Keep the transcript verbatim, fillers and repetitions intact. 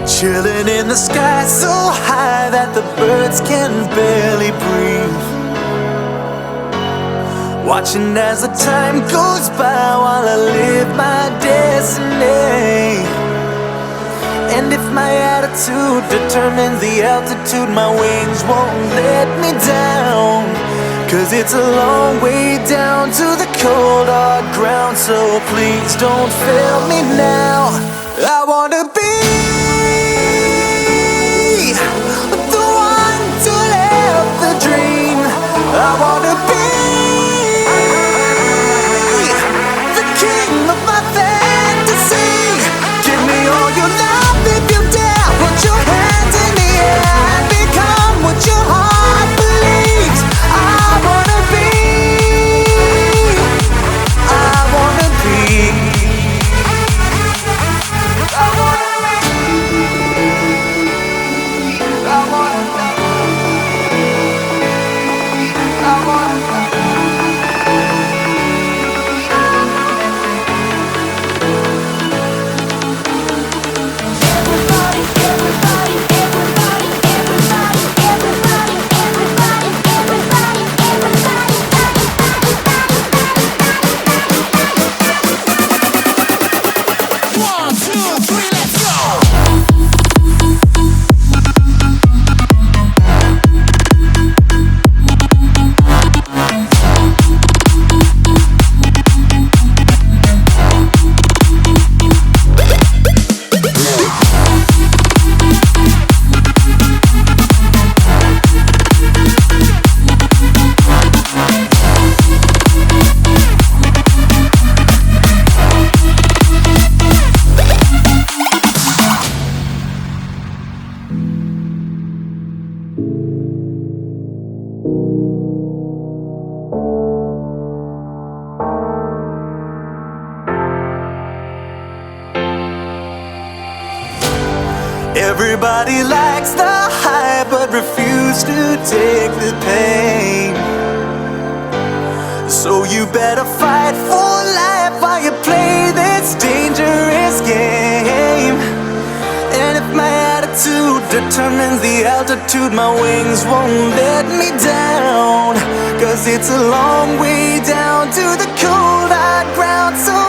Chilling in the sky so high that the birds can barely breathe. Watching as the time goes by while I live my destiny. And if my attitude determines the altitude, my wings won't let me down. Cause it's a long way down to the cold hard ground. So please don't fail me now. I wanna be the one to live the dream. I wanna be the king of my fantasy. Give me all your love if you dare. Put your hands in the air and become what your heart believes. I wanna be, I wanna be, I wanna be, I wanna be, I wanna be. Everybody, everybody, everybody, everybody, everybody, everybody, everybody, everybody. One, two, three, let's go. Everybody likes the high but refuse to take the pain. So you better fight for life while you play this dangerous game. And if my attitude determines the altitude, my wings won't let me down. Cause it's a long way down to the cold hard ground. So